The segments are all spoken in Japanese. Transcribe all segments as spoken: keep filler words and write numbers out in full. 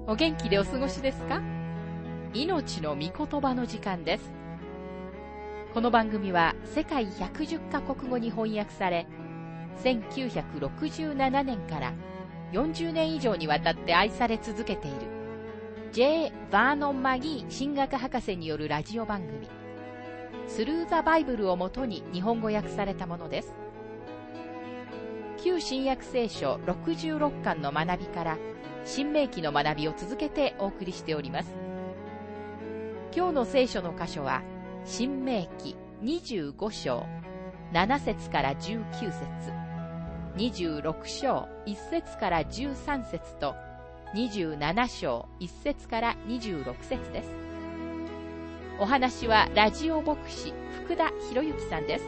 お元気でお過ごしですか？命の御言葉の時間です。この番組は世界ひゃくじゅっカ国語に翻訳され、せんきゅうひゃくろくじゅうななねんからよんじゅうねん以上にわたって愛され続けている J. バーノン・マギー神学博士によるラジオ番組スルー・ザ・バイブルをもとに日本語訳されたものです。旧新約聖書ろくじゅうろっかんの学びから新明記の学びを続けてお送りしております。今日の聖書の箇所は新明記にじゅうご章なな節からじゅうきゅう節、にじゅうろく章いち節からじゅうさん節とにじゅうなな章いち節からにじゅうろく節です。お話はラジオ牧師福田博之さんです。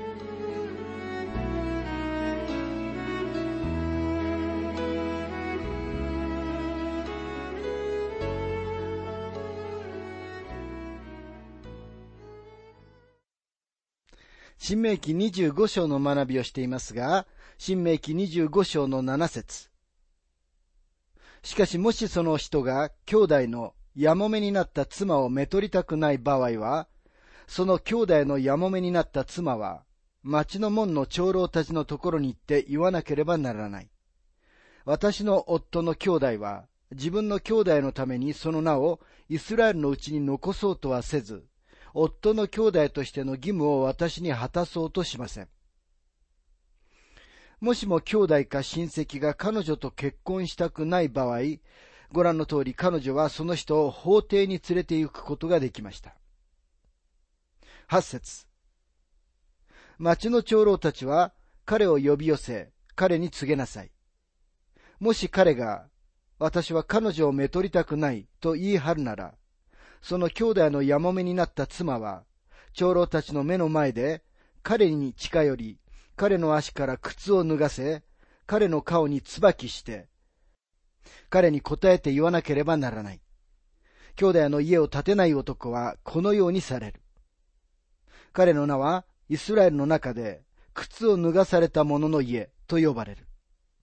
新明記にじゅうご章の学びをしていますが、新明記にじゅうご章のなな節。しかしもしその人が兄弟のやもめになった妻をめとりたくない場合は、その兄弟のやもめになった妻は、町の門の長老たちのところに行って言わなければならない。私の夫の兄弟は、自分の兄弟のためにその名をイスラエルのうちに残そうとはせず、夫の兄弟としての義務を私に果たそうとしません。もしも兄弟か親戚が彼女と結婚したくない場合、ご覧の通り彼女はその人を法廷に連れて行くことができました。はち節。町の長老たちは彼を呼び寄せ、彼に告げなさい。もし彼が、私は彼女をめとりたくないと言い張るなら、その兄弟のやもめになった妻は、長老たちの目の前で、彼に近寄り、彼の足から靴を脱がせ、彼の顔に椿して、彼に答えて言わなければならない。兄弟の家を建てない男はこのようにされる。彼の名はイスラエルの中で、靴を脱がされた者の家と呼ばれる。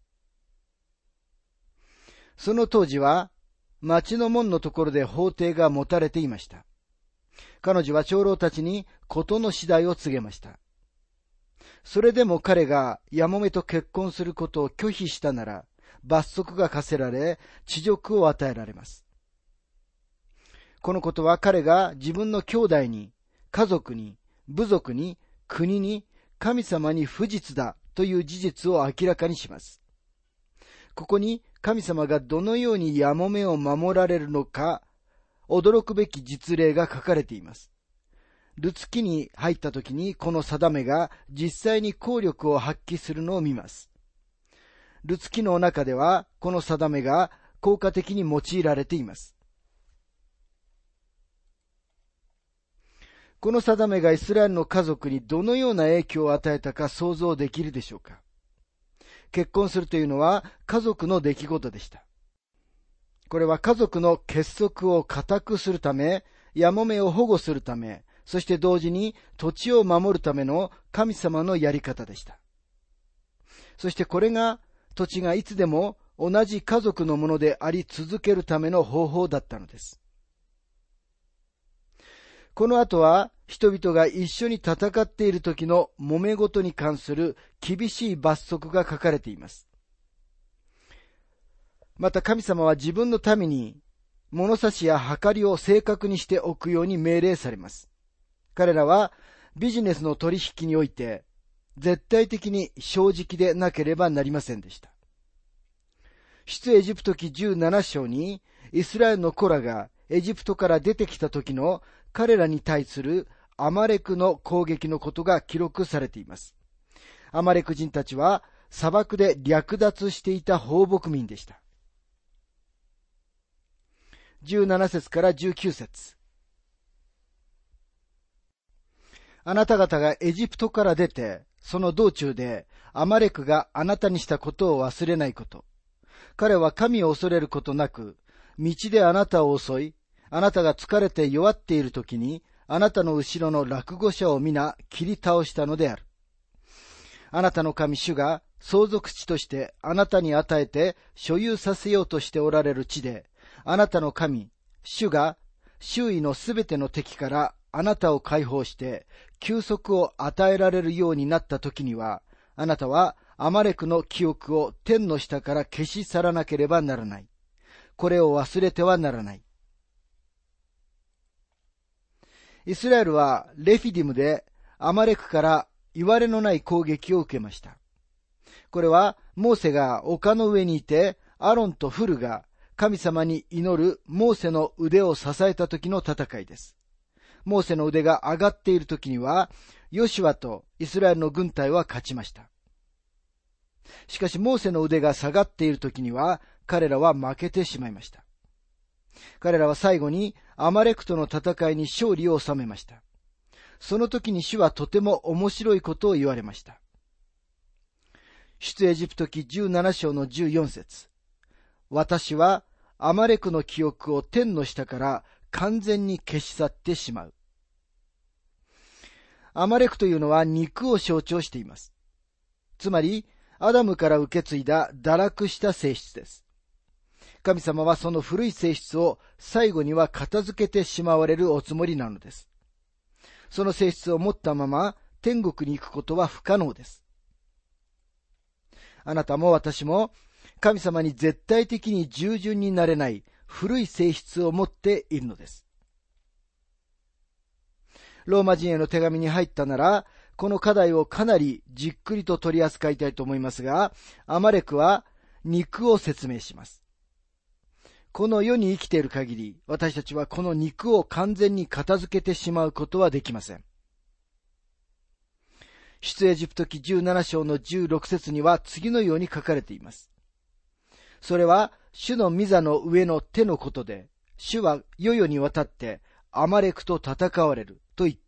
その当時は、町の門のところで法廷が持たれていました。彼女は長老たちに事の次第を告げました。それでも彼がやもめと結婚することを拒否したなら、罰則が課せられ、恥辱を与えられます。このことは彼が自分の兄弟に、家族に、部族に、国に、神様に不実だという事実を明らかにします。ここに神様がどのようにやもめを守られるのか、驚くべき実例が書かれています。ルツ記に入った時にこの定めが実際に効力を発揮するのを見ます。ルツ記の中ではこの定めが効果的に用いられています。この定めがイスラエルの家族にどのような影響を与えたか想像できるでしょうか。結婚するというのは家族の出来事でした。これは家族の結束を固くするため、やもめを保護するため、そして同時に土地を守るための神様のやり方でした。そしてこれが土地がいつでも同じ家族のものであり続けるための方法だったのです。この後は人々が一緒に戦っている時の揉め事に関する厳しい罰則が書かれています。また神様は自分の民に物差しや計りを正確にしておくように命令されます。彼らはビジネスの取引において絶対的に正直でなければなりませんでした。出エジプト記じゅうなな章にイスラエルの子らがエジプトから出てきた時の彼らに対するアマレクの攻撃のことが記録されています。アマレク人たちは砂漠で略奪していた放牧民でした。じゅうなな節からじゅうきゅう節。あなた方がエジプトから出て、その道中でアマレクがあなたにしたことを忘れないこと。彼は神を恐れることなく、道であなたを襲い、あなたが疲れて弱っているときに、あなたの後ろの落語者を皆切り倒したのである。あなたの神主が相続地としてあなたに与えて所有させようとしておられる地で、 あなたの神、主が周囲のすべての敵からあなたを解放して休息を与えられるようになった時には、あなたはアマレクの記憶を天の下から消し去らなければならない。これを忘れてはならない。イスラエルはレフィディムでアマレクからいわれのない攻撃を受けました。これはモーセが丘の上にいて、アロンとフルが神様に祈るモーセの腕を支えた時の戦いです。モーセの腕が上がっている時には、ヨシュアとイスラエルの軍隊は勝ちました。しかしモーセの腕が下がっている時には、彼らは負けてしまいました。彼らは最後にアマレクとの戦いに勝利を収めました。その時に主はとても面白いことを言われました。出エジプト記じゅうなな章のじゅうよん節。私はアマレクの記憶を天の下から完全に消し去ってしまう。アマレクというのは肉を象徴しています。つまり、アダムから受け継いだ堕落した性質です。神様はその古い性質を最後には片付けてしまわれるおつもりなのです。その性質を持ったまま天国に行くことは不可能です。あなたも私も神様に絶対的に従順になれない古い性質を持っているのです。ローマ人への手紙に入ったなら、この課題をかなりじっくりと取り扱いたいと思いますが、アマレクは肉を説明します。この世に生きている限り、私たちはこの肉を完全に片付けてしまうことはできません。出エジプト記じゅうなな章のじゅうろく節には次のように書かれています。それは主の御座の上の手のことで、主は世々にわたってアマレクと戦われると言った。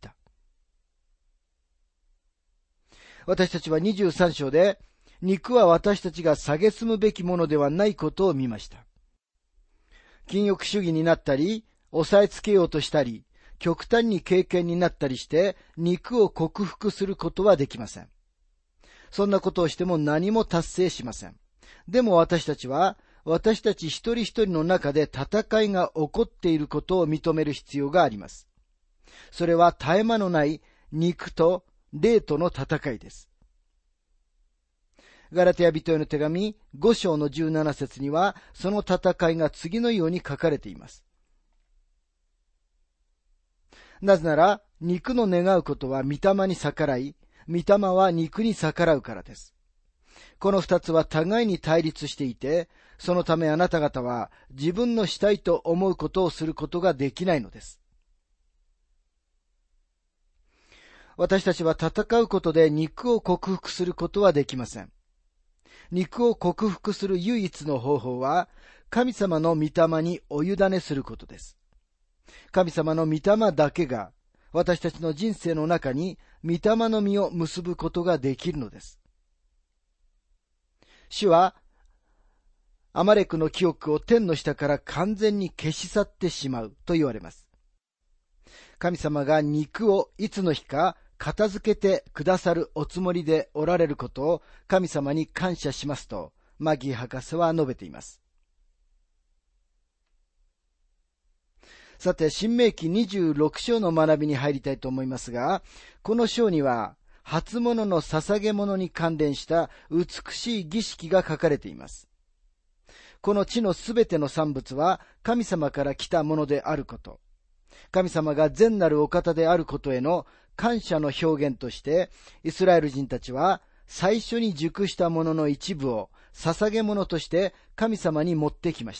私たちはにじゅうさん章で、肉は私たちが蔑むべきものではないことを見ました。禁欲主義になったり、押さえつけようとしたり、極端に敬虔になったりして、肉を克服することはできません。そんなことをしても何も達成しません。でも私たちは、私たち一人一人の中で戦いが起こっていることを認める必要があります。それは絶え間のない肉と霊との戦いです。ガラテヤ人への手紙ご章のじゅうなな節には、その戦いが次のように書かれています。なぜなら、肉の願うことは御霊に逆らい、御霊は肉に逆らうからです。この二つは互いに対立していて、そのためあなた方は自分のしたいと思うことをすることができないのです。私たちは戦うことで肉を克服することはできません。肉を克服する唯一の方法は、神様の御霊にお委ねすることです。神様の御霊だけが、私たちの人生の中に御霊の実を結ぶことができるのです。主は、アマレクの記憶を天の下から完全に消し去ってしまうと言われます。神様が肉をいつの日か片付けてくださるおつもりでおられることを神様に感謝しますと、マギー博士は述べています。さて、申命記にじゅうろく章の学びに入りたいと思いますが、この章には、初物の捧げ物に関連した美しい儀式が書かれています。この地のすべての産物は神様から来たものであること、神様が善なるお方であることへの感謝の表現として、イスラエル人たちは最初に熟したものの一部を捧げ物として神様に持ってきました。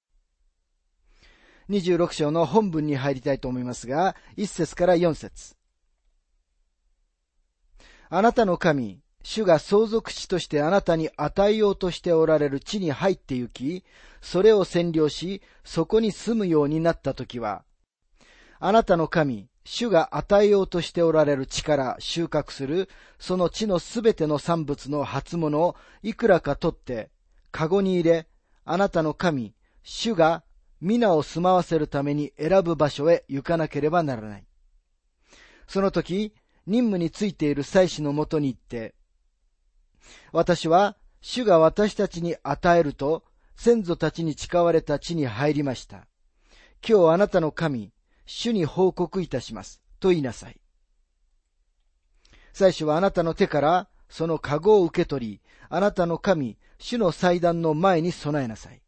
にじゅうろく章の本文に入りたいと思いますが、いち節からよん節。あなたの神、主が相続地としてあなたに与えようとしておられる地に入って行き、それを占領し、そこに住むようになったときは、あなたの神、主が与えようとしておられる地から収穫する、その地のすべての産物の初物をいくらか取って、かごに入れ、あなたの神、主が皆を住まわせるために選ぶ場所へ行かなければならない。その時、任務についている祭司のもとに行って、私は主が私たちに与えると先祖たちに誓われた地に入りました。今日あなたの神、主に報告いたします。と言いなさい。祭司はあなたの手からその籠を受け取り、あなたの神、主の祭壇の前に備えなさい。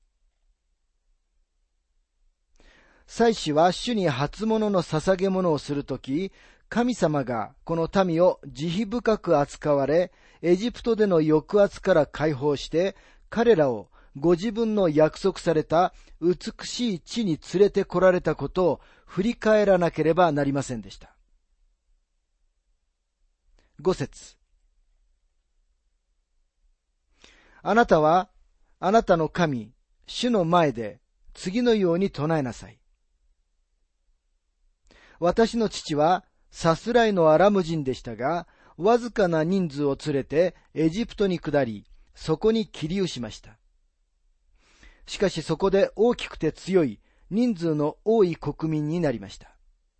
祭司は主に初物の捧げ物をするとき、神様がこの民を慈悲深く扱われ、エジプトでの抑圧から解放して、彼らをご自分の約束された美しい地に連れて来られたことを振り返らなければなりませんでした。ご節。あなたはあなたの神、主の前で次のように唱えなさい。私の父はさすらいのアラム人でしたが、わずかな人数を連れてエジプトに下り、そこに起立しました。しかしそこで大きくて強い人数の多い国民になりました。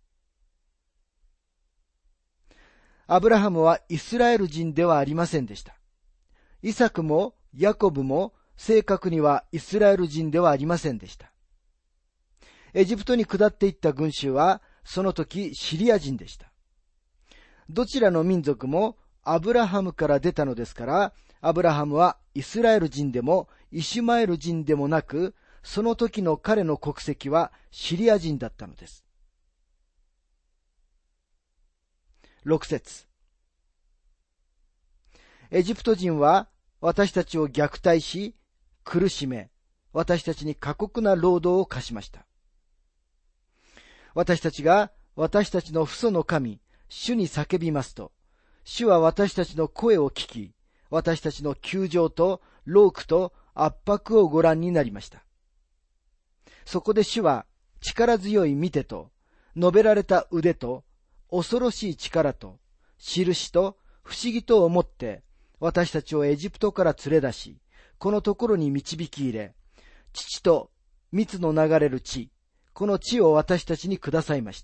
アブラハムはイスラエル人ではありませんでした。イサクもヤコブも正確にはイスラエル人ではありませんでした。エジプトに下っていった群衆はその時シリア人でした。どちらの民族もアブラハムから出たのですから、アブラハムはイスラエル人でもイシュマエル人でもなく、その時の彼の国籍はシリア人だったのです。六節。エジプト人は私たちを虐待し、苦しめ、私たちに過酷な労働を課しました。私たちが私たちの父祖の神、主に叫びますと、主は私たちの声を聞き、私たちの窮状と労苦と圧迫をご覧になりました。そこで主は力強い御手と、述べられた腕と、恐ろしい力と、印と不思議と思って、私たちをエジプトから連れ出し、このところに導き入れ、乳と蜜の流れる地、この地を私たちにくださいました。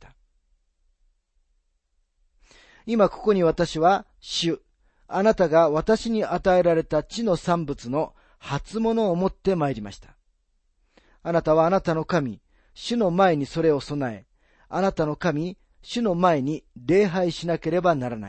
今ここに私は、主、あなたが私に与えられた地の産物の初物を持って参りました。あなたはあなたの神、主の前にそれを備え、あなたの神、主の前に礼拝しなければならない。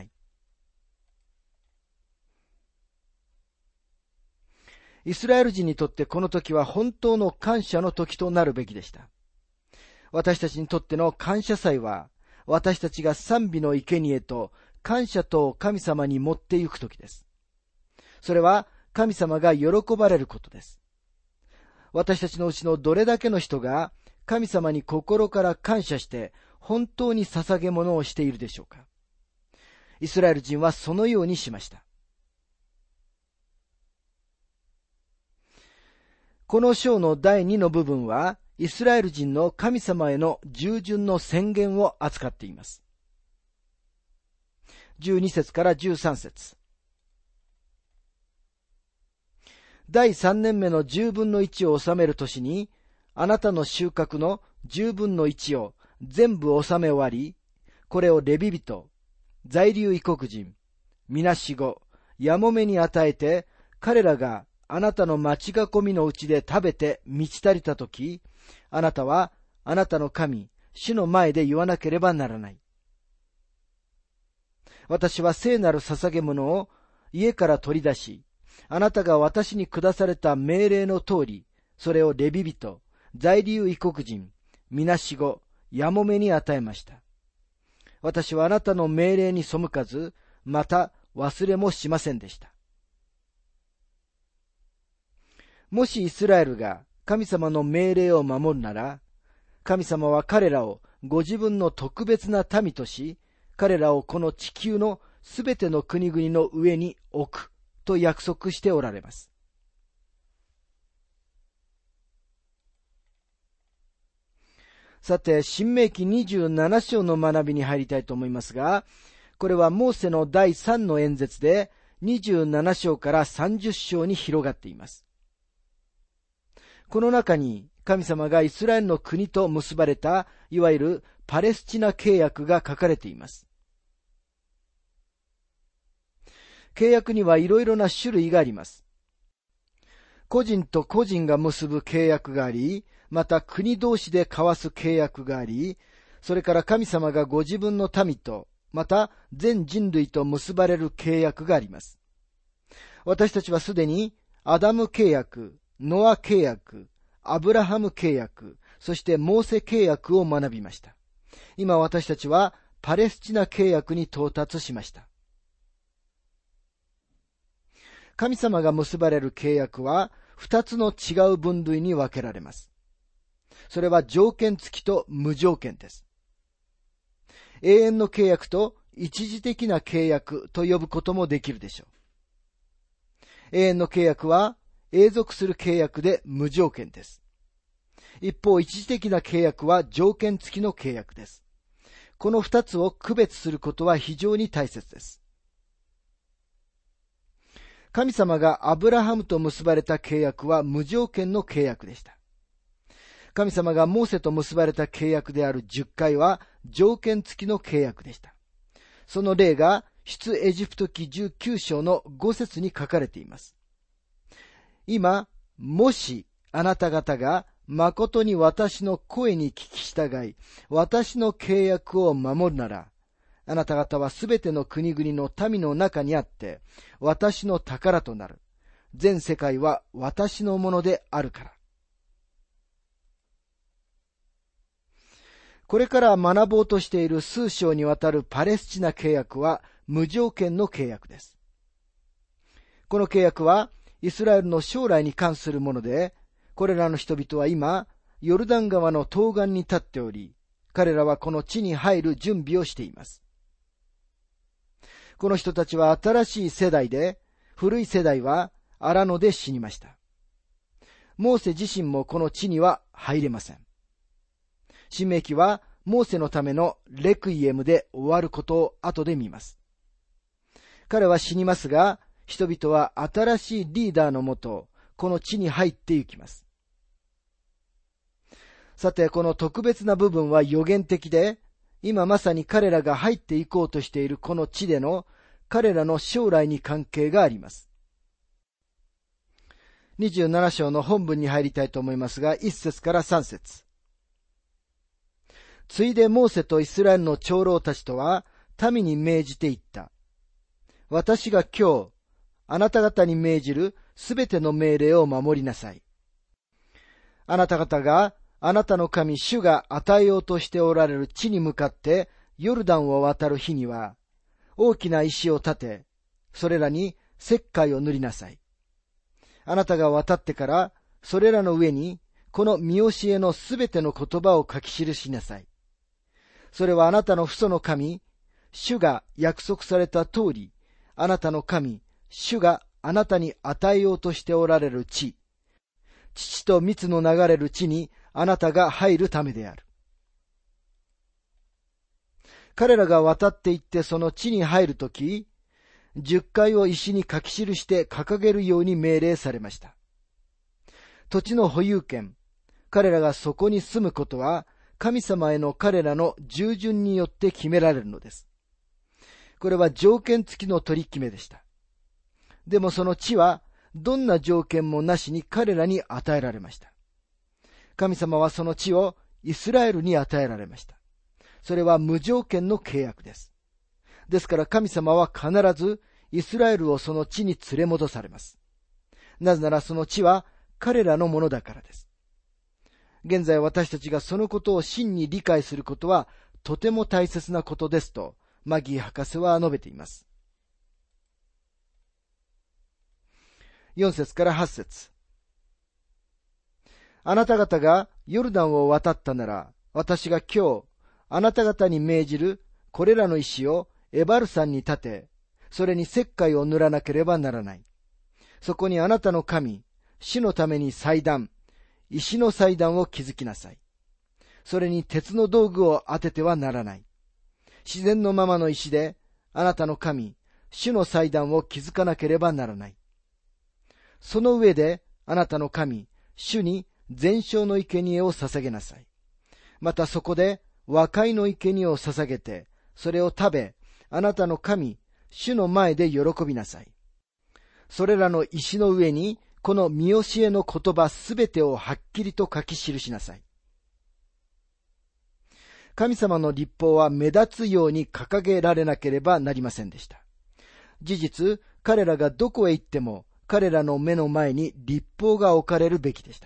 イスラエル人にとってこの時は本当の感謝の時となるべきでした。私たちにとっての感謝祭は、私たちが賛美の生贄と感謝と神様に持って行く時です。それは神様が喜ばれることです。私たちのうちのどれだけの人が神様に心から感謝して本当に捧げ物をしているでしょうか。イスラエル人はそのようにしました。この章のだいにの部分は、イスラエル人の神様への従順の宣言を扱っています。じゅうに節からじゅうさん節。だいさんねんめのじゅうぶんのいちを納める年に、あなたの収穫のじゅうぶんのいちを全部納め終わり、これをレビ人、在留異国人、みなしご、やもめに与えて、彼らがあなたの町囲みのうちで食べて満ち足りたとき、あなたはあなたの神、主の前で言わなければならない。私は聖なる捧げ物を家から取り出し、あなたが私に下された命令の通り、それをレビ人、在留異国人、みなしご、やもめに与えました。私はあなたの命令に背かず、また忘れもしませんでした。もしイスラエルが神様の命令を守るなら、神様は彼らをご自分の特別な民とし、彼らをこの地球のすべての国々の上に置くと約束しておられます。さて、申命記にじゅうなな章の学びに入りたいと思いますが、これはモーセのだいさんの演説でにじゅうなな章からさんじゅう章に広がっています。この中に神様がイスラエルの国と結ばれたいわゆるパレスチナ契約が書かれています。契約にはいろいろな種類があります。 個人と個人が結ぶ契約があり、また国同士で交わす契約があり、それから神様がご自分の民と、また全人類と結ばれる契約があります。私たちはすでにアダム契約、ノア契約、アブラハム契約、そしてモーセ契約を学びました。今私たちはパレスチナ契約に到達しました。神様が結ばれる契約は二つの違う分類に分けられます。それは条件付きと無条件です。永遠の契約と一時的な契約と呼ぶこともできるでしょう。永遠の契約は永続する契約で無条件です。一方、一時的な契約は条件付きの契約です。この二つを区別することは非常に大切です。神様がアブラハムと結ばれた契約は無条件の契約でした。神様がモーセと結ばれた契約であるじゅっかいは条件付きの契約でした。その例が出エジプト記じゅうきゅう章のご節に書かれています。今、もしあなた方が誠に私の声に聞き従い、私の契約を守るなら、あなた方はすべての国々の民の中にあって、私の宝となる。全世界は私のものであるから。これから学ぼうとしている数章にわたるパレスチナ契約は無条件の契約です。この契約はイスラエルの将来に関するもので、これらの人々は今、ヨルダン川の東岸に立っており、彼らはこの地に入る準備をしています。この人たちは新しい世代で、古い世代は荒野で死にました。モーセ自身もこの地には入れません。申命記はモーセのためのレクイエムで終わることを後で見ます。彼は死にますが、人々は新しいリーダーのもと、この地に入って行きます。さて、この特別な部分は予言的で、今まさに彼らが入っていこうとしているこの地での彼らの将来に関係があります。にじゅうなな章の本文に入りたいと思いますが、いっ節からさん節。ついでモーセとイスラエルの長老たちとは民に命じて言った。私が今日、あなた方に命じるすべての命令を守りなさい。あなた方があなたの神主が与えようとしておられる地に向かってヨルダンを渡る日には、大きな石を立て、それらに石灰を塗りなさい。あなたが渡ってから、それらの上に、この見教えのすべての言葉を書き記しなさい。それはあなたの父祖の神、主が約束された通り、あなたの神、主があなたに与えようとしておられる地、乳と蜜の流れる地にあなたが入るためである。彼らが渡っていってその地に入るとき、十回を石に書き記して掲げるように命令されました。土地の保有権、彼らがそこに住むことは、神様への彼らの従順によって決められるのです。これは条件付きの取り決めでした。でもその地はどんな条件もなしに彼らに与えられました。神様はその地をイスラエルに与えられました。それは無条件の契約です。ですから神様は必ずイスラエルをその地に連れ戻されます。なぜならその地は彼らのものだからです。現在私たちがそのことを真に理解することはとても大切なことですとマギー博士は述べています。よん節からはち節。あなた方がヨルダンを渡ったなら、私が今日あなた方に命じるこれらの石をエバル山に立て、それに石灰を塗らなければならない。そこにあなたの神、主のために祭壇、石の祭壇を築きなさい。それに鉄の道具を当ててはならない。自然のままの石で、あなたの神、主の祭壇を築かなければならない。その上で、あなたの神、主に全焼の生贄を捧げなさい。またそこで、和解の生贄を捧げて、それを食べ、あなたの神、主の前で喜びなさい。それらの石の上に、 この見教えの言葉すべてをはっきりと書き記しなさい。神様の律法は目立つように掲げられなければなりませんでした。事実、彼らがどこへ行っても、彼らの目の前に律法が置かれるべきでした。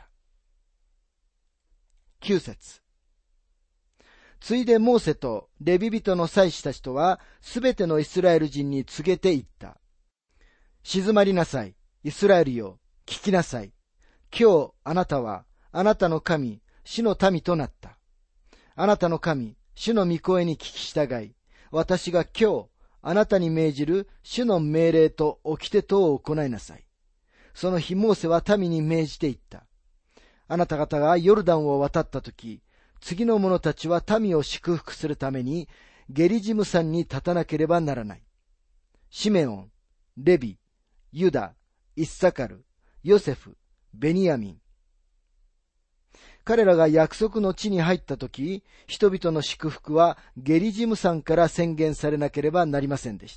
きゅう節。ついでモーセとレビ人の祭司たちとは、すべてのイスラエル人に告げて言った。静まりなさい、イスラエルよ、聞きなさい。今日あなたは、あなたの神、主の民となった。あなたの神、主の御声に聞き従い、私が今日、あなたに命じる主の命令と掟とを行いなさい。その日、モーセは民に命じて言った。あなた方がヨルダンを渡ったとき、次の者たちは民を祝福するために、ゲリジム山に立たなければならない。シメオン、レビ、ユダ、イッサカル、ヨセフ、ベニヤミン。彼らが約束の地に入ったとき、人々の祝福はゲリジム山から宣言されなければなりませんでした。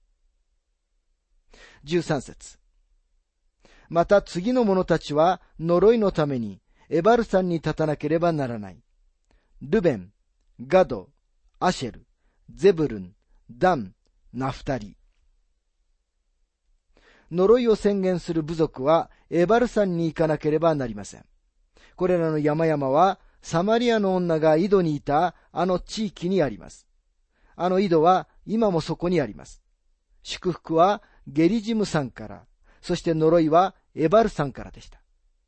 じゅうさん節。また次の者たちは呪いのためにエバル山に立たなければならない。ルベン、ガド、アシェル、ゼブルン、ダン、ナフタリ。呪いを宣言する部族はエバル山に行かなければなりません。これらの山々はサマリアの女が井戸にいたあの地域にあります。あの井戸は今もそこにあります。祝福はゲリジム山から、そして呪いはエバル山からでした。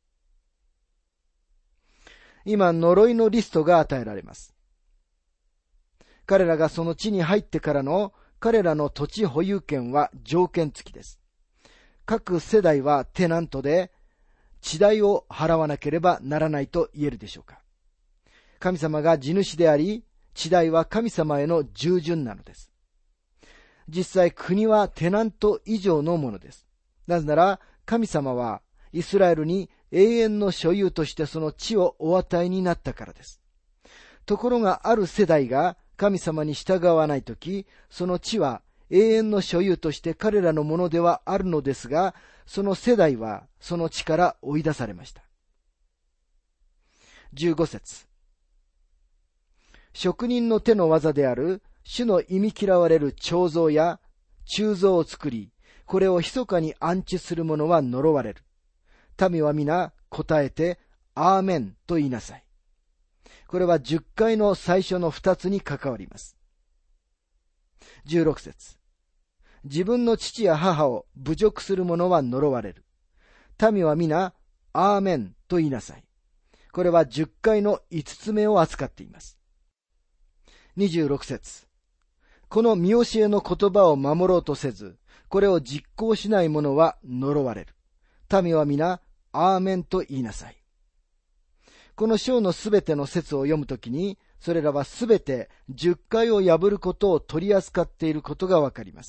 今、呪いのリストが与えられます。彼らがその地に入ってからの彼らの土地保有権は条件付きです。各世代はテナントで、地代を払わなければならないと言えるでしょうか。神様が地主であり、地代は神様への従順なのです。実際国はテナント以上のものです。なぜなら神様はイスラエルに永遠の所有としてその地をお与えになったからです。ところがある世代が神様に従わないとき、その地は永遠の所有として彼らのものではあるのですが、その世代はその地から追い出されました。じゅうご節。職人の手の技である主の忌み嫌われる彫像や鋳造を作り、これを密かに安置する者は呪われる。民は皆答えてアーメンと言いなさい。これはじゅっかいの最初の二つに関わります。じゅうろく節。自分の父や母を侮辱する者は呪われる。民は皆アーメンと言いなさい。これはじゅっかいの五つ目を扱っています。にじゅうろく節。この見教えの言葉を守ろうとせず、これを実行しない者は呪われる。民は皆アーメンと言いなさい。この章のすべての説を読むときに、それらはすべてじゅっかいを破ることを取り扱っていることがわかります。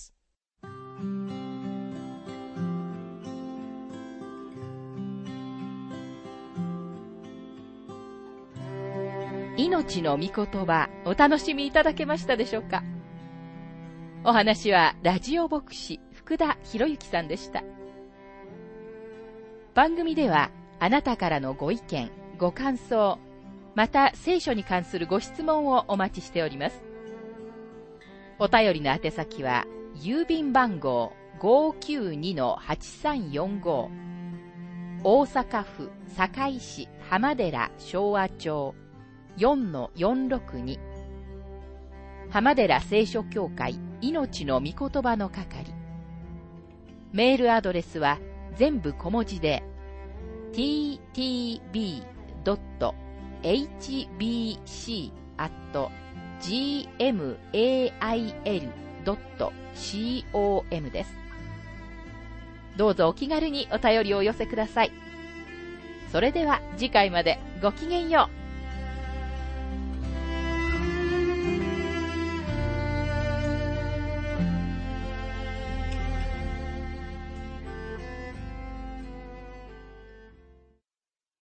命の御言葉、お楽しみいただけましたでしょうか。お話はラジオ牧師福田博之さんでした。番組ではあなたからのご意見、ご感想、また聖書に関するご質問をお待ちしております。お便りの宛先は郵便番号 ごーきゅうにのはちさんよんご 大阪府堺市浜寺昭和町 よんのよんろくに 浜寺聖書協会命の御言葉の係。メールアドレスは全部小文字で ティーティービードットエイチビーシーアットジーエムエーアイエルドットコム です。どうぞお気軽にお便りをお寄せください。それでは次回までごきげんよう。